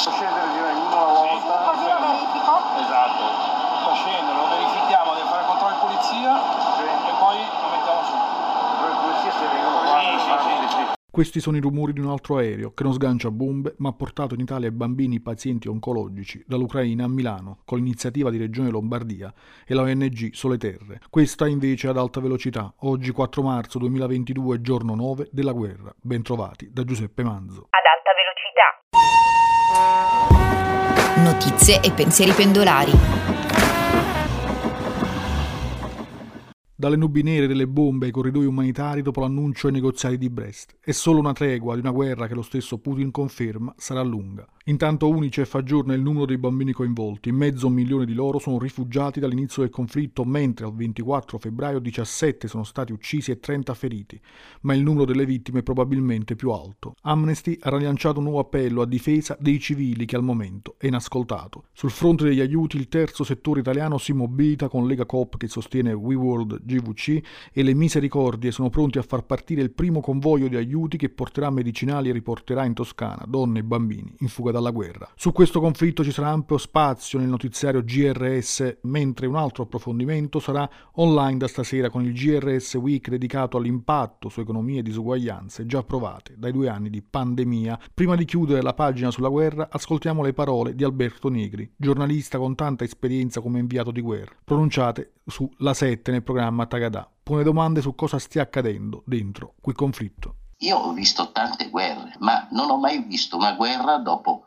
scendere direi uno alla volta. Così lo verifico? Esatto. Fa scendere, lo verifichiamo, deve fare controllo di polizia e poi lo mettiamo su. Le polizie se vengono qua. Sì. Questi sono i rumori di un altro aereo che non sgancia bombe ma ha portato in Italia bambini pazienti oncologici dall'Ucraina a Milano con l'iniziativa di Regione Lombardia e la ONG Sole Terre. Questa invece ad alta velocità, oggi 4 marzo 2022, giorno 9 della guerra. Bentrovati da Giuseppe Manzo. Ad alta velocità. Notizie e pensieri pendolari. Dalle nubi nere delle bombe ai corridoi umanitari dopo l'annuncio ai negoziati di Brest. È solo una tregua di una guerra che lo stesso Putin conferma sarà lunga. Intanto Unicef aggiorna il numero dei bambini coinvolti. 500.000 di loro sono rifugiati dall'inizio del conflitto, mentre al 24 febbraio 17 sono stati uccisi e 30 feriti. Ma il numero delle vittime è probabilmente più alto. Amnesty ha rilanciato un nuovo appello a difesa dei civili che al momento è inascoltato. Sul fronte degli aiuti il terzo settore italiano si mobilita con Lega Coop che sostiene WeWorld GVC e le Misericordie sono pronti a far partire il primo convoglio di aiuti che porterà medicinali e riporterà in Toscana donne e bambini in fuga dalla guerra. Su questo conflitto ci sarà ampio spazio nel notiziario GRS, mentre un altro approfondimento sarà online da stasera con il GRS Week dedicato all'impatto su economie e disuguaglianze già provate dai 2 anni di pandemia. Prima di chiudere la pagina sulla guerra, ascoltiamo le parole di Alberto Negri, giornalista con tanta esperienza come inviato di guerra, pronunciate su La 7 nel programma Tagadà. Pone domande su cosa stia accadendo dentro quel conflitto. Io ho visto tante guerre, ma non ho mai visto una guerra dopo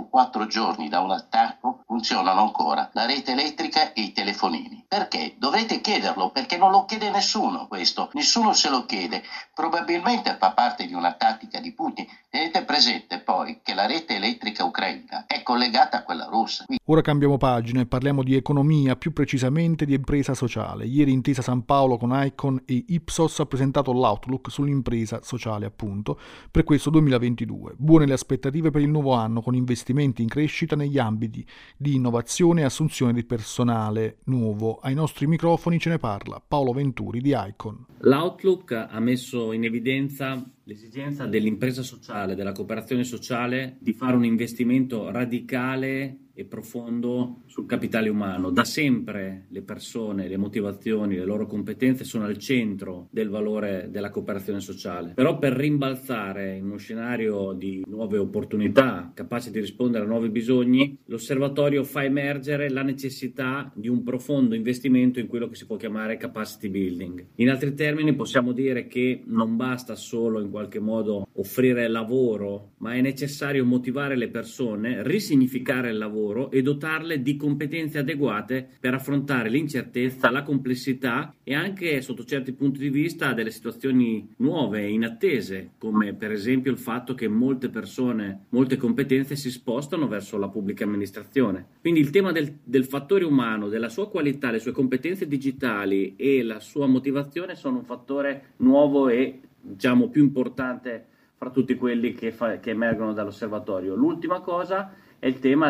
4 giorni da un attacco funzionano ancora la rete elettrica e i telefonini. Perché? Dovrete chiederlo, perché non lo chiede nessuno questo, nessuno se lo chiede. Probabilmente fa parte di una tattica di Putin. Tenete presente poi che la rete elettrica ucraina è collegata a quella russa. Ora cambiamo pagina e parliamo di economia, più precisamente di impresa sociale. Ieri Intesa San Paolo con Icon e Ipsos ha presentato l'outlook sull'impresa sociale, appunto, per questo 2022. Buone le aspettative per il nuovo anno, con investimenti in crescita negli ambiti di innovazione e assunzione di personale nuovo. Ai nostri microfoni ce ne parla Paolo Venturi di Icon. L'outlook ha messo in evidenza l'esigenza dell'impresa sociale, della cooperazione sociale, di fare un investimento radicale e profondo sul capitale umano. Da sempre le persone, le motivazioni, le loro competenze sono al centro del valore della cooperazione sociale. Però per rimbalzare in uno scenario di nuove opportunità, capace di rispondere a nuovi bisogni, l'osservatorio fa emergere la necessità di un profondo investimento in quello che si può chiamare capacity building. In altri termini possiamo dire che non basta solo in qualche modo offrire lavoro, ma è necessario motivare le persone, risignificare il lavoro e dotarle di competenze adeguate per affrontare l'incertezza, la complessità e anche, sotto certi punti di vista, delle situazioni nuove e inattese, come per esempio il fatto che molte persone, molte competenze si spostano verso la pubblica amministrazione. Quindi il tema del fattore umano, della sua qualità, le sue competenze digitali e la sua motivazione sono un fattore nuovo e, diciamo, più importante fra tutti quelli che emergono dall'osservatorio. L'ultima cosa è il tema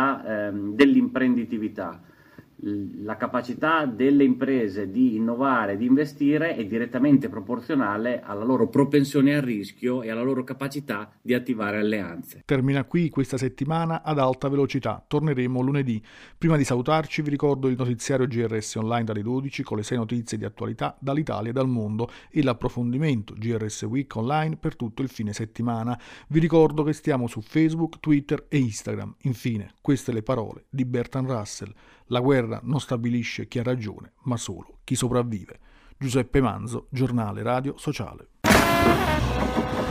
dell'imprenditività. La capacità delle imprese di innovare, di investire è direttamente proporzionale alla loro propensione al rischio e alla loro capacità di attivare alleanze. Termina qui questa settimana ad alta velocità. Torneremo lunedì. Prima di salutarci vi ricordo il notiziario GRS online dalle 12 con le 6 notizie di attualità dall'Italia e dal mondo e l'approfondimento GRS Week online per tutto il fine settimana. Vi ricordo che stiamo su Facebook, Twitter e Instagram. Infine, queste le parole di Bertrand Russell. La guerra non stabilisce chi ha ragione, ma solo chi sopravvive. Giuseppe Manzo, Giornale Radio Sociale.